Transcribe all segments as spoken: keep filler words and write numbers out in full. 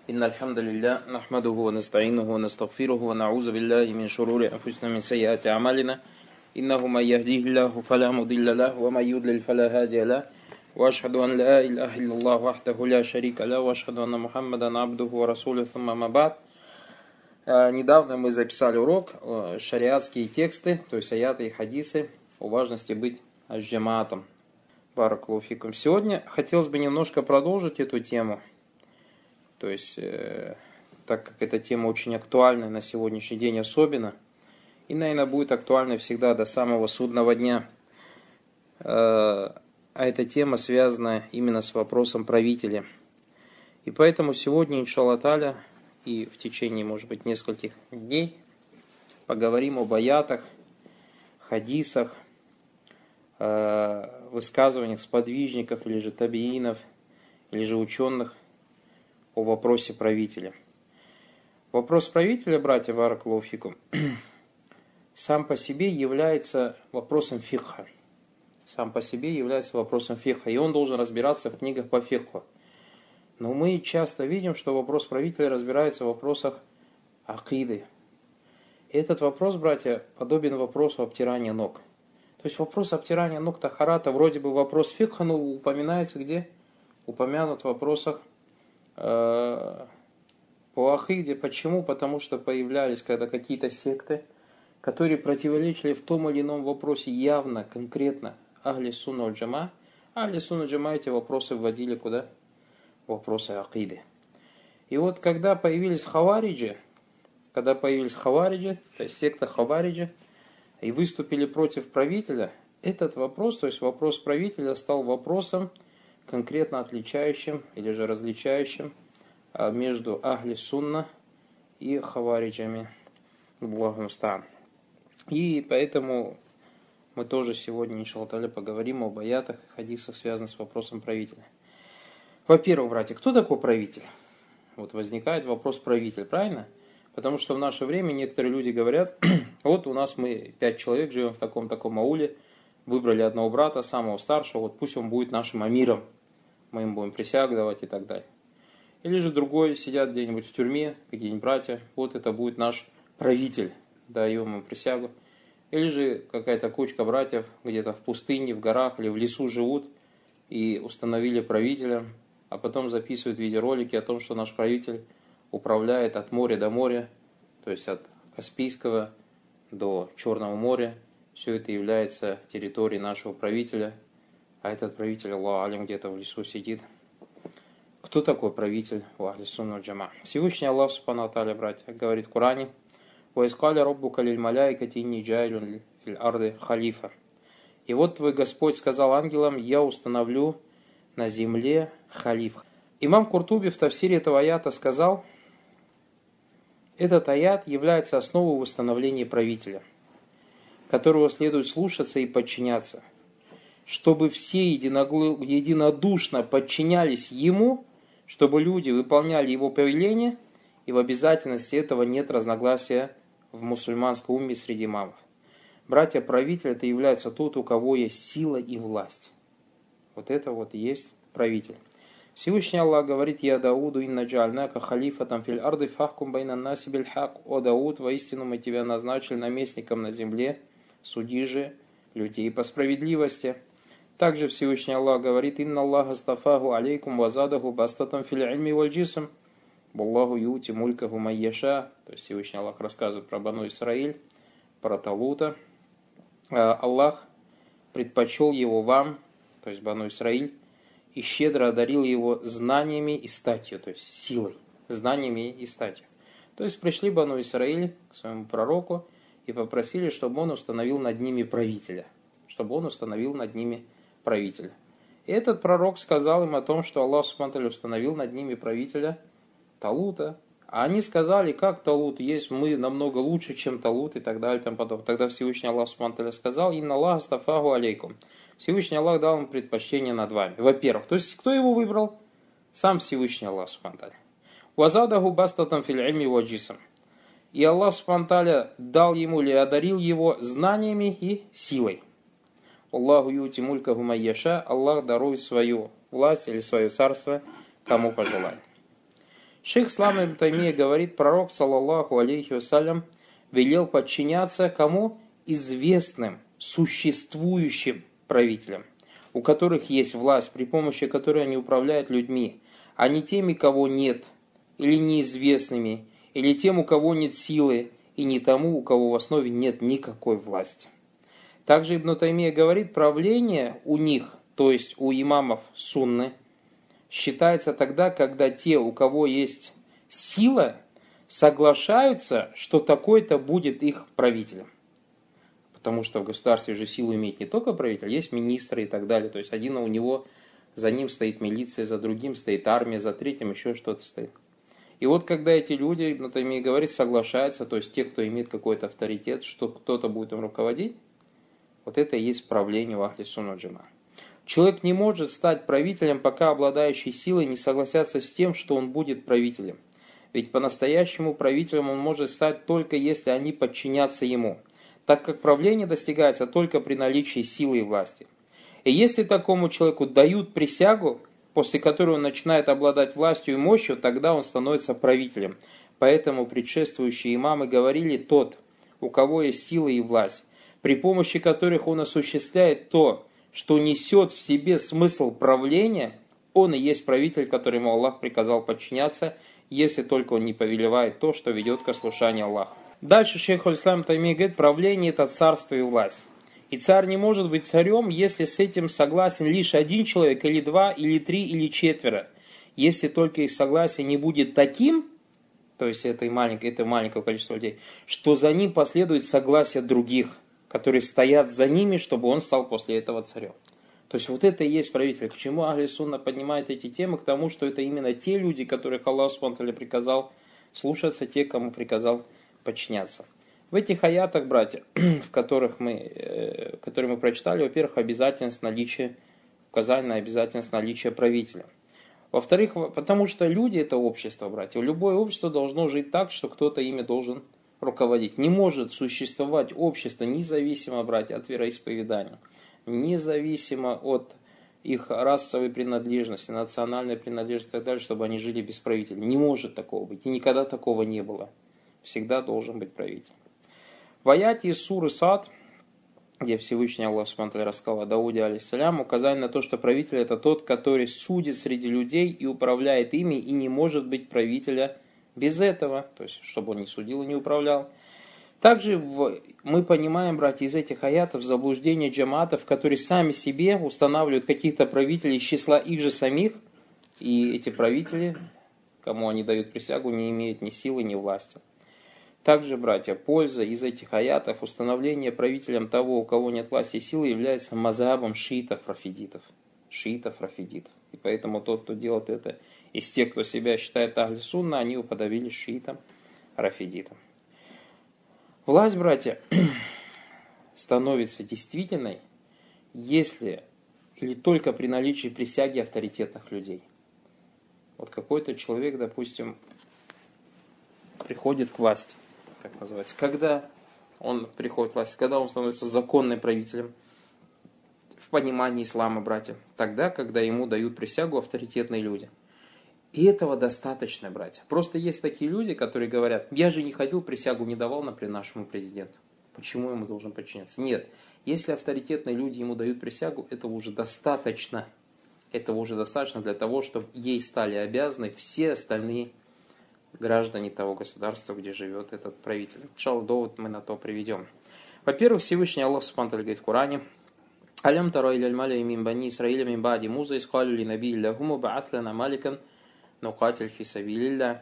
إن الحمد لله نحمده ونستعينه ونستغفره ونعوذ بالله من شرور أنفسنا من سيئات أعمالنا إنه من يهديه الله فلا مضل له ومن يضلل فلا هادي له وأشهد أن لا إله إلا الله وحده لا شريك له وأشهد أن محمدا عبده ورسوله ثم ما بعد. Недавно мы записали урок шариатские тексты, то есть аяты и хадисы о важности быть джамаатом. Баракаллаху фикум. Сегодня хотелось бы немножко продолжить эту тему. То есть, э, так как эта тема очень актуальна на сегодняшний день особенно, и, наверное, будет актуальна всегда до самого судного дня. Э, а эта тема связана именно с вопросом правителя. И поэтому сегодня, иншаллах та'аля, и в течение, может быть, нескольких дней поговорим об аятах, хадисах, э, высказываниях сподвижников или же табиинов, или же ученых о вопросе правителя. Вопрос правителя, братья, баракаллаху фикум, сам по себе является вопросом фикха. Сам по себе является вопросом фикха, и он должен разбираться в книгах по фикху. Но мы часто видим, что вопрос правителя разбирается в вопросах акиды. Этот вопрос, братья, подобен вопросу обтирания ног. То есть вопрос обтирания ног тахарата, вроде бы вопрос фикха, но упоминается где? Упомянут в вопросах э, по акиде. Почему? Потому что появлялись когда какие-то секты, которые противоречили в том или ином вопросе явно, конкретно ахли сунна валь джама. Ахли сунна валь джама эти вопросы вводили куда? Вопросы акиды. И вот когда появились хавариджи, когда появились хавариджи, то есть секта хавариджи, и выступили против правителя, этот вопрос, то есть вопрос правителя, стал вопросом конкретно отличающим или же различающим между ахли сунна и хавариджами. Аллаху муста'ан. И поэтому мы тоже сегодня, иншаллах та'аля, поговорим об аятах и хадисах, связанных с вопросом правителя. Во-первых, братья, кто такой правитель? Вот возникает вопрос правитель, правильно? Потому что в наше время некоторые люди говорят, вот у нас мы пять человек живем в таком-таком ауле, выбрали одного брата, самого старшего, вот пусть он будет нашим амиром, мы им будем присягу давать и так далее. Или же другой сидят где-нибудь в тюрьме, какие-нибудь братья, вот это будет наш правитель, даем ему присягу. Или же какая-то кучка братьев где-то в пустыне, в горах или в лесу живут и установили правителя, а потом записывают видеоролики о том, что наш правитель управляет от моря до моря, то есть от Каспийского до Черного моря. Все это является территорией нашего правителя, а этот правитель, Аллаху алям, где-то в лесу сидит. Кто такой правитель у ахли сунна валь джама? Всевышний Аллах субхану ва тааля, братья, говорит в Коране: «Ва из каля раббука лиль маляикати инни джаилюн фил арды халифа». И вот твой Господь сказал ангелам: я установлю на земле халиф. Имам Куртуби в тафсире этого аята сказал: этот аят является основой восстановления правителя, которого следует слушаться и подчиняться, чтобы все единодушно подчинялись ему, чтобы люди выполняли его повеления, и в обязательности этого нет разногласия в мусульманском уме среди имамов. Братья, правитель это является тот, у кого есть сила и власть. Вот это вот и есть правитель. Всевышний Аллах говорит: «Я Дауду инна джа'альнака халифатам фил арды фахкум байна наси биль хак». О Дауд, воистину мы тебя назначили наместником на земле, суди же людей по справедливости. Также Всевышний Аллах говорит: «Инна Аллаха стафаху алейкум вазадаху бастатам фил ильми валь джисм. Баллаху юти мулькаху майяша». То есть Всевышний Аллах рассказывает про Бану Исраиль, про Талута. Аллах предпочел его вам, то есть Бану Исраиль, и щедро одарил его знаниями и статью, то есть силой, знаниями и статью. То есть пришли Бану Исраиль к своему пророку и попросили, чтобы он установил над ними правителя. Чтобы он установил над ними правителя. И этот пророк сказал им о том, что Аллах субхану ва тааля установил над ними правителя Талута. А они сказали: как Талут есть, мы намного лучше, чем Талут, и так далее. И тому подобное. Тогда Всевышний Аллах субхану ва тааля сказал: «Инна Аллаха стафаху алейкум». Всевышний Аллах дал им предпочтение над вами. Во-первых, то есть кто его выбрал? Сам Всевышний Аллах субхану ва тааля. «Вазадаху бастатам фил ильми ва джисм». И Аллах субхану ва тааля дал ему или одарил его знаниями и силой. Аллаху юти мулькаху майяша. Аллах дарует свою власть или свое царство кому пожелает. Шейх Ислам ибн Таймия говорит, пророк, саллаллаху алейхи вассалям, велел подчиняться кому? Известным, существующим правителям, у которых есть власть, при помощи которой они управляют людьми, а не теми, кого нет, или неизвестными, или тем, у кого нет силы, и не тому, у кого в основе нет никакой власти. Также Ибн Таймия говорит, правление у них, то есть у имамов сунны, считается тогда, когда те, у кого есть сила, соглашаются, что такой-то будет их правителем. Потому что в государстве же силу имеет не только правитель, есть министры и так далее. То есть один у него, за ним стоит милиция, за другим стоит армия, за третьим еще что-то стоит. И вот когда эти люди, Ибн Таймия говорит, соглашаются, то есть те, кто имеет какой-то авторитет, что кто-то будет им руководить, вот это и есть правление в Ахли Сунна Джама. Человек не может стать правителем, пока обладающие силой не согласятся с тем, что он будет правителем. Ведь по-настоящему правителем он может стать только если они подчинятся ему, так как правление достигается только при наличии силы и власти. И если такому человеку дают присягу, после которой он начинает обладать властью и мощью, тогда он становится правителем. Поэтому предшествующие имамы говорили, тот, у кого есть сила и власть, при помощи которых он осуществляет то, что несет в себе смысл правления, он и есть правитель, которому Аллах приказал подчиняться, если только он не повелевает то, что ведет к ослушанию Аллаха. Дальше шейх аль-Ислам Таймия говорит, правление это царство и власть. И царь не может быть царем, если с этим согласен лишь один человек, или два, или три, или четверо. Если только их согласие не будет таким, то есть это, маленькое, это маленькое количество людей, что за ним последует согласие других, которые стоят за ними, чтобы он стал после этого царем. То есть вот это и есть правитель. К чему Ахли Сунна поднимает эти темы? К тому, что это именно те люди, которых Аллах Субхану ва Тааля приказал слушаться, те, кому приказал подчиняться. В этих аятах, братья, в которых мы, э, которые мы прочитали, во-первых, обязательность наличия, указание на обязательность наличия правителя. Во-вторых, потому что люди это общество, братья. Любое общество должно жить так, что кто-то ими должен руководить. Не может существовать общество независимо, братья, от вероисповедания, независимо от их расовой принадлежности, национальной принадлежности и так далее, чтобы они жили без правителя. Не может такого быть. И никогда такого не было. Всегда должен быть правитель. В аяте из суры Сад, где Всевышний Аллах Субхану ва Тааля рассказал о Дауде алейхиссалям, указание на то, что правитель это тот, который судит среди людей и управляет ими, и не может быть правителя без этого, то есть чтобы он не судил и не управлял. Также в, мы понимаем, братья, из этих аятов заблуждение джамаатов, которые сами себе устанавливают каких-то правителей из числа их же самих, и эти правители, кому они дают присягу, не имеют ни силы, ни власти. Также, братья, польза из этих аятов, установление правителем того, у кого нет власти и силы, является мазхабом шиитов-рафидитов. Шиитов-рафидитов. И поэтому тот, кто делает это из тех, кто себя считает Ахли Сунна, они уподобились шиитам-рафидитам. Власть, братья, становится действительной, если или только при наличии присяги авторитетных людей. Вот какой-то человек, допустим, приходит к власти. Как называется, когда он приходит к власти, когда он становится законным правителем в понимании ислама, братья, тогда, когда ему дают присягу авторитетные люди. И этого достаточно, братья. Просто есть такие люди, которые говорят, я же не ходил, присягу не давал, например, нашему президенту. Почему ему должен подчиняться? Нет, если авторитетные люди ему дают присягу, этого уже достаточно. Этого уже достаточно для того, чтобы ей стали обязаны все остальные граждане того государства, где живет этот правитель. Иншаллах, довод мы на то приведем. Во-первых, Всевышний Аллах Субхану ва Тааля говорит в Коране: «Алям таро иляль малаи мин бани Исраиля мин ба'ди Муза исқалу ли наби лахуму ба'аth лана маликан нуқатиль фи сабилилля».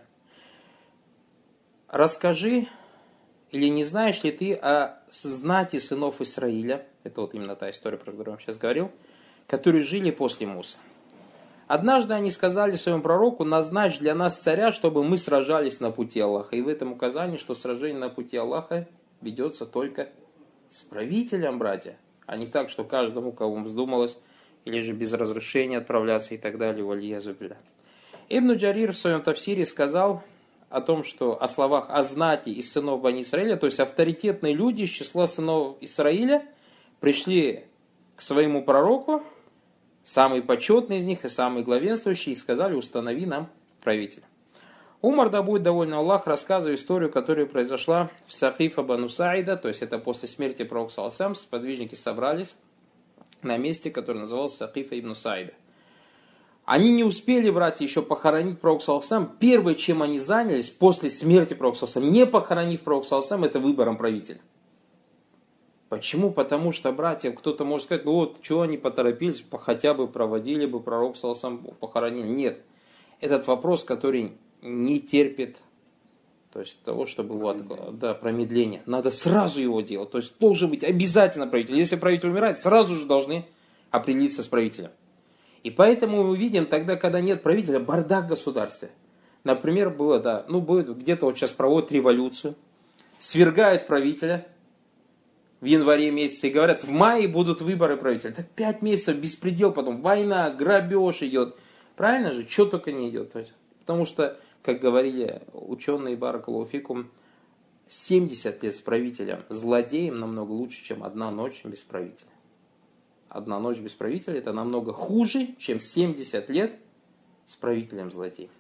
Расскажи, или не знаешь ли ты о знати сынов Исраиля, это вот именно та история, про которую я сейчас говорил, которые жили после Мусы. Однажды они сказали своему пророку: назначь для нас царя, чтобы мы сражались на пути Аллаха. И в этом указании, что сражение на пути Аллаха ведется только с правителем, братья, а не так, что каждому, кому вздумалось, или же без разрешения отправляться и так далее. Валиязу билля. Ибн Джарир в своем тафсире сказал о том, что о словах о знати из сынов Бани Исраиля, то есть авторитетные люди из числа сынов Исраиля, пришли к своему пророку, самый почетный из них и самый главенствующий, и сказали: установи нам правителя. Умар, да будет доволен Аллах, рассказывает историю, которая произошла в Сакифа Бану Саида, то есть это после смерти пророка саллаллаху алейхи ва саллям, сподвижники собрались на месте, которое называлось Сакифа ибн Саида. Они не успели, братья, еще похоронить пророка саллаллаху алейхи ва саллям. Первое, чем они занялись после смерти пророка саллаллаху алейхи ва саллям, не похоронив пророка саллаллаху алейхи ва саллям, это выбором правителя. Почему? Потому что, братья, кто-то может сказать, ну вот, что они поторопились, хотя бы проводили бы пророка саллаллаху алейхи ва саллям, похоронили. Нет. Этот вопрос, который не терпит, то есть того, чтобы его от, да, промедление. Надо сразу его делать. То есть должен быть обязательно правитель. Если правитель умирает, сразу же должны определиться с правителем. И поэтому мы видим тогда, когда нет правителя, бардак в государстве. Например, было, да, ну будет где-то вот сейчас проводят революцию, свергают правителя в январе месяце и говорят, в мае будут выборы правителя. Так пять месяцев беспредел, потом война, грабеж идет. Правильно же? Что только не идет. Потому что, как говорили ученые баракаллаху фикум, семьдесят лет с правителем, злодеем намного лучше, чем одна ночь без правителя. Одна ночь без правителя это намного хуже, чем семьдесят лет с правителем злодеем.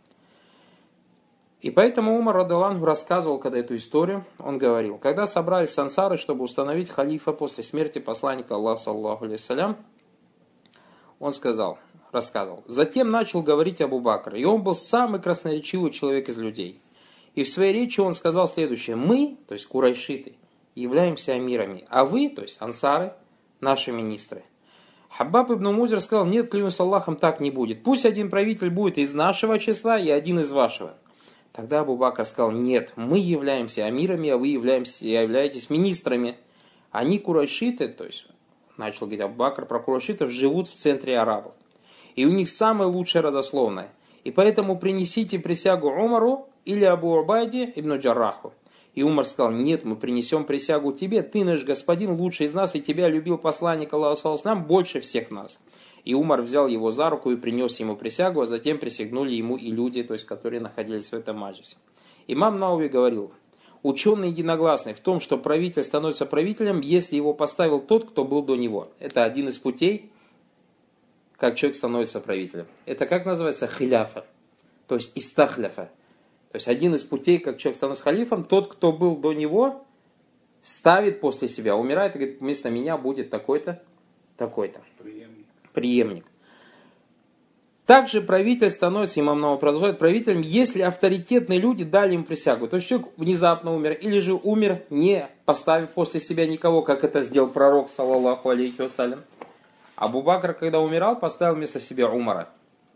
И поэтому Умар радхиаллаху анху рассказывал, когда эту историю, он говорил, когда собрались ансары, чтобы установить халифа после смерти посланника Аллаха саллаллаху алейхи ва саллям, он сказал, рассказывал. Затем начал говорить Абу Бакр, и он был самый красноречивый человек из людей. И в своей речи он сказал следующее: мы, то есть курайшиты, являемся амирами, а вы, то есть ансары, наши министры. Хаббаб ибн Музир сказал: нет, клянусь Аллахом, так не будет. Пусть один правитель будет из нашего числа и один из вашего. Тогда Абу Бакр сказал: нет, мы являемся амирами, а вы являемся, являетесь министрами. Они курайшиты, то есть начал говорить Абу Бакр про курайшитов, живут в центре арабов. И у них самое лучшее родословное. И поэтому принесите присягу Умару или Абу Убайде ибн Джарраху. И Умар сказал: нет, мы принесем присягу тебе, ты наш господин, лучший из нас, и тебя любил посланник Аллаха саллаллаху алейхи ва саллям больше всех нас. И Умар взял его за руку и принес ему присягу, а затем присягнули ему и люди, то есть которые находились в этом маджлисе. Имам Науви говорил: ученые единогласны в том, что правитель становится правителем, если его поставил тот, кто был до него. Это один из путей, как человек становится правителем. Это как называется? Хиляфа. То есть истахляфа. То есть один из путей, как человек становится халифом, тот, кто был до него, ставит после себя, умирает и говорит: вместо меня будет такой-то, такой-то. Преемник. Преемник. Также правитель становится, имам Науви продолжает, правителем, если авторитетные люди дали им присягу. То есть человек внезапно умер, или же умер, не поставив после себя никого, как это сделал пророк, саллаллаху алейхи ва саллям. Абу Бакр, когда умирал, поставил вместо себя Умара.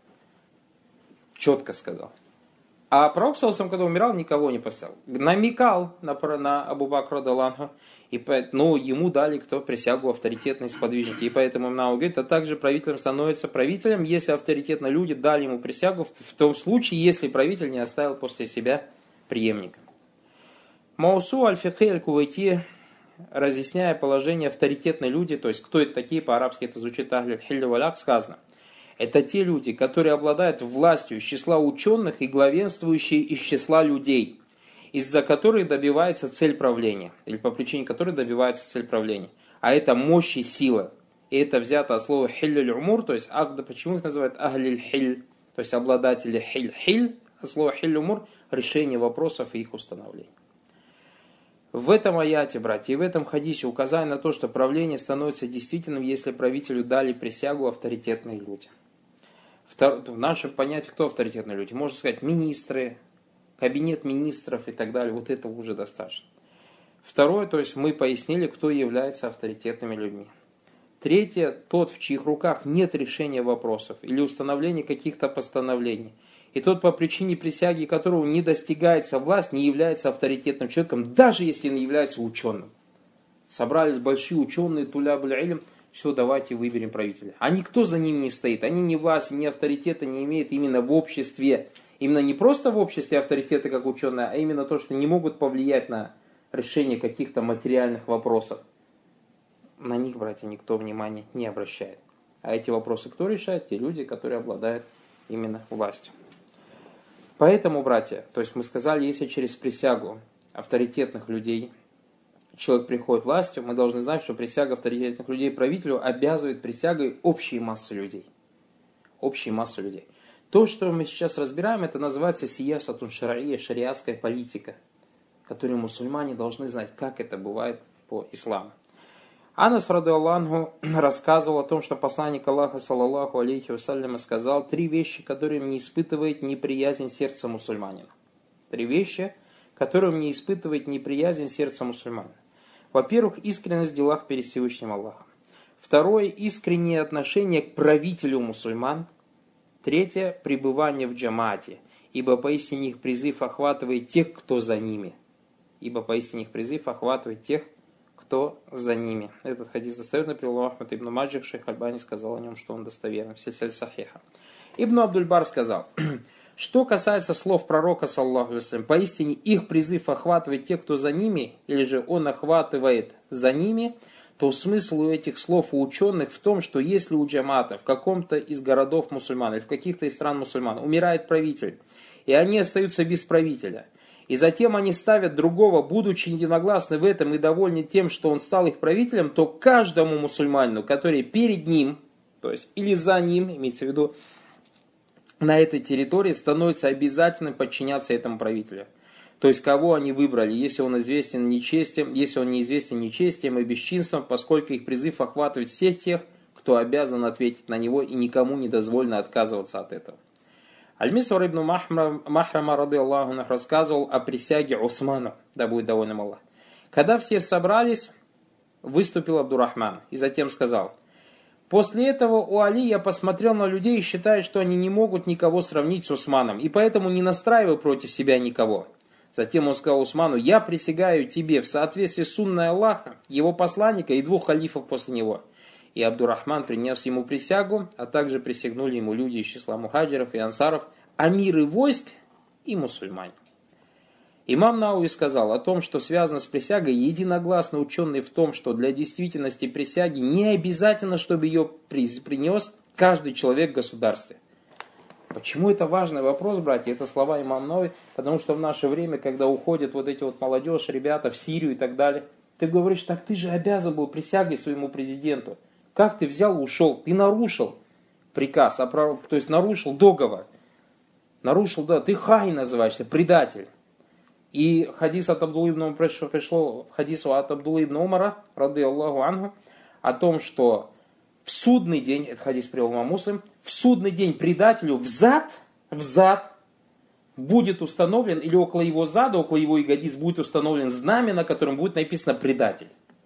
Четко сказал. А пророк, когда умирал, никого не поставил. Намекал на, на Абу Бакра радхиаллаху анху, и ну, ему дали кто присягу авторитетные сподвижники. И поэтому Имам говорит, а также правителем становится правителем, если авторитетные люди дали ему присягу, в, в том случае, если правитель не оставил после себя преемника. Маусу аль-Фикхи аль-Кувайти, разъясняя положение авторитетные люди, то есть кто это такие, по-арабски это звучит ахль аль-хиль валь-ак, сказано: это те люди, которые обладают властью из числа ученых и главенствующие из числа людей, из-за которых добивается цель правления, или по причине которой добивается цель правления. А это мощь и сила. И это взято от слова хилль умур, то есть агда, почему их называют ахлиль хиль, то есть обладатели хиль. Хиль, от слова хилль умур, решение вопросов и их установление. В этом аяте, братья, и в этом хадисе указание на то, что правление становится действительным, если правителю дали присягу авторитетные люди. В нашем понятии, кто авторитетные люди? Можно сказать, министры, кабинет министров и так далее. Вот этого уже достаточно. Второе, то есть мы пояснили, кто является авторитетными людьми. Третье, тот, в чьих руках нет решения вопросов или установления каких-то постановлений. И тот, по причине присяги которого не достигается власть, не является авторитетным человеком, даже если он является ученым. Собрались большие ученые, тулябуль илм, все, давайте выберем правителя. А никто за ним не стоит, они ни власти, ни авторитета не имеют именно в обществе. Именно не просто в обществе авторитеты как ученые, а именно то, что не могут повлиять на решение каких-то материальных вопросов. На них, братья, никто внимания не обращает. А эти вопросы кто решает? Те люди, которые обладают именно властью. Поэтому, братья, то есть мы сказали, если через присягу авторитетных людей человек приходит к властью, мы должны знать, что присяга авторитетных людей правителю обязывает присягой общие массы людей. Общие массы людей. То, что мы сейчас разбираем, это называется сиясатун шар'ия, шариатская политика, которую мусульмане должны знать, как это бывает по исламу. Анас радиаллаху анху рассказывал о том, что посланник Аллаха саллаллаху алейхи вассаляма сказал три вещи, которым не испытывает неприязнь сердца мусульманина. Три вещи, которым не испытывает неприязнь сердца мусульманина. Во-первых, искренность в делах перед Всевышним Аллахом. Второе, искреннее отношение к правителю мусульман. Третье, пребывание в джамаате, ибо поистине их призыв охватывает тех, кто за ними. Ибо поистине их призыв охватывает тех, кто за ними. Этот хадис достоверный, привел Ахмад ибн Маджих, шейх Альбани сказал о нем, что он достоверный, в сильсиле сахиха. Ибн Абдуль-Бар сказал, что касается слов пророка, саллаллаху алейхи ва саллям, поистине их призыв охватывает тех, кто за ними, или же он охватывает за ними, то смысл у этих слов у ученых в том, что если у джамата в каком-то из городов мусульман или в каких-то из стран мусульман умирает правитель, и они остаются без правителя, и затем они ставят другого, будучи единогласны в этом и довольны тем, что он стал их правителем, то каждому мусульманину, который перед ним, то есть или за ним, имеется в виду, на этой территории, становится обязательным подчиняться этому правителю. То есть, кого они выбрали, если он известен нечестием, если он неизвестен нечестием и бесчинством, поскольку их призыв охватывает всех тех, кто обязан ответить на него, и никому не дозволено отказываться от этого. Аль-Мисвар ибн Махрама радиаллаху анху рассказывал о присяге Усмана, да будет доволен Аллах. Когда все собрались, выступил Абдуррахман и затем сказал: после этого у Али я посмотрел на людей и считаю, что они не могут никого сравнить с Усманом, и поэтому не настраиваю против себя никого. Затем он сказал Усману: я присягаю тебе в соответствии с сунной Аллаха, его посланника и двух халифов после него. И Абдуррахман принес ему присягу, а также присягнули ему люди из числа мухаджиров и ансаров, амиры войск и мусульмане. Имам Науи сказал о том, что связано с присягой, единогласно ученые в том, что для действительности присяги не обязательно, чтобы ее принес каждый человек в государстве. Почему это важный вопрос, братья? Это слова имама Науи, потому что в наше время, когда уходят вот эти вот молодежь, ребята в Сирию и так далее, ты говоришь: так ты же обязан был присягой своему президенту. Как ты взял и ушел? Ты нарушил приказ, то есть нарушил договор. Нарушил, да, ты хай называешься, предатель. И хадис от Абдуллы ибн пришло, пришло в хадису от Абдуллы ибн Умара, рады Аллаху анху, о том, что в судный день, это хадис привел имам Муслим, в судный день предателю взад, взад будет установлен, или около его зада, около его ягодиц будет установлен знамя, на котором будет написано предатель.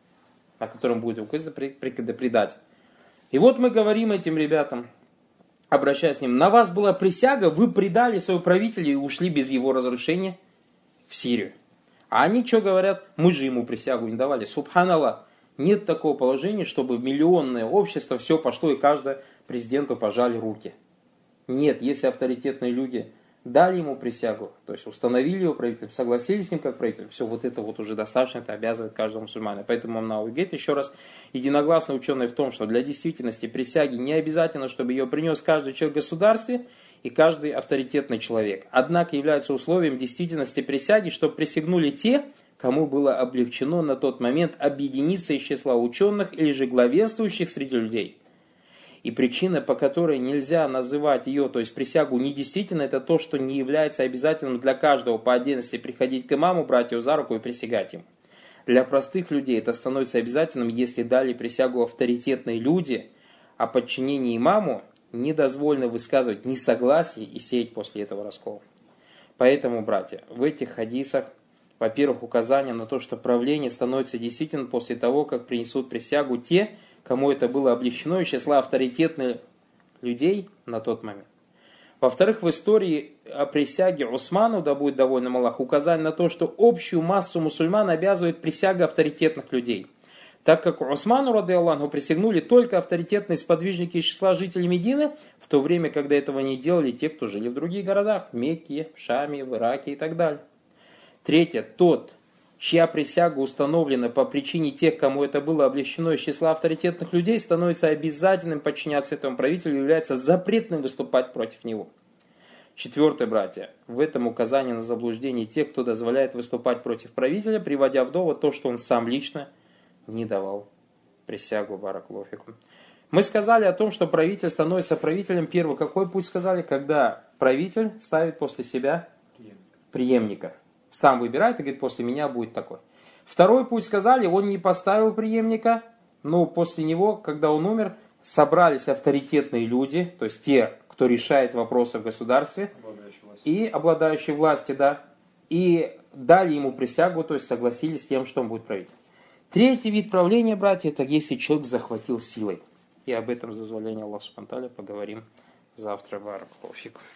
На котором будет указано предатель. И вот мы говорим этим ребятам, обращаясь к ним: на вас была присяга, вы предали своего правителя и ушли без его разрешения в Сирию. А они что говорят? Мы же ему присягу не давали. Субханаллах. Нет такого положения, чтобы миллионное общество все пошло и каждому президенту пожали руки. Нет, если авторитетные люди дали ему присягу, то есть установили его правителем, согласились с ним как правителем, все вот это вот уже достаточно, это обязывает каждого мусульманина. Поэтому имам Науи говорит еще раз, единогласно ученые в том, что для действительности присяги не обязательно, чтобы ее принес каждый человек в государстве и каждый авторитетный человек. Однако является условием действительности присяги, чтобы присягнули те, кому было облегчено на тот момент объединиться из числа ученых или же главенствующих среди людей. И причина, по которой нельзя называть ее, то есть присягу недействительно, это то, что не является обязательным для каждого по отдельности приходить к имаму, брать его за руку и присягать им. Для простых людей это становится обязательным, если дали присягу авторитетные люди, а подчинение имаму не дозволено высказывать несогласие и сеять после этого раскол. Поэтому, братья, в этих хадисах, во-первых, указание на то, что правление становится действительным после того, как принесут присягу те, кому это было облегчено из числа авторитетных людей на тот момент. Во-вторых, в истории о присяге Усману, да будет доволен Аллах, указание на то, что общую массу мусульман обязывает присяга авторитетных людей. Так как Усману, рады Аллаху, присягнули только авторитетные сподвижники из числа жителей Медины, в то время, когда этого не делали те, кто жили в других городах, в Мекке, в Шаме, в Ираке и так далее. Третье. Тот, чья присяга установлена по причине тех, кому это было облегчено из числа авторитетных людей, становится обязательным подчиняться этому правителю и является запретным выступать против него. Четвертое, братья. В этом указание на заблуждение тех, кто дозволяет выступать против правителя, приводя в довод то, что он сам лично не давал присягу, баракаллаху фикум. Мы сказали о том, что правитель становится правителем. Первый, какой путь сказали? Когда правитель ставит после себя преемника. Сам выбирает и говорит, после меня будет такой. Второй путь сказали, он не поставил преемника, но после него, когда он умер, собрались авторитетные люди, то есть те, кто решает вопросы в государстве, и обладающие властью, да, и дали ему присягу, то есть согласились с тем, что он будет править. Третий вид правления, братья, это если человек захватил силой. И об этом, с дозволения Аллаха субхану ва тааля, поговорим завтра. Баракаллаху фикум.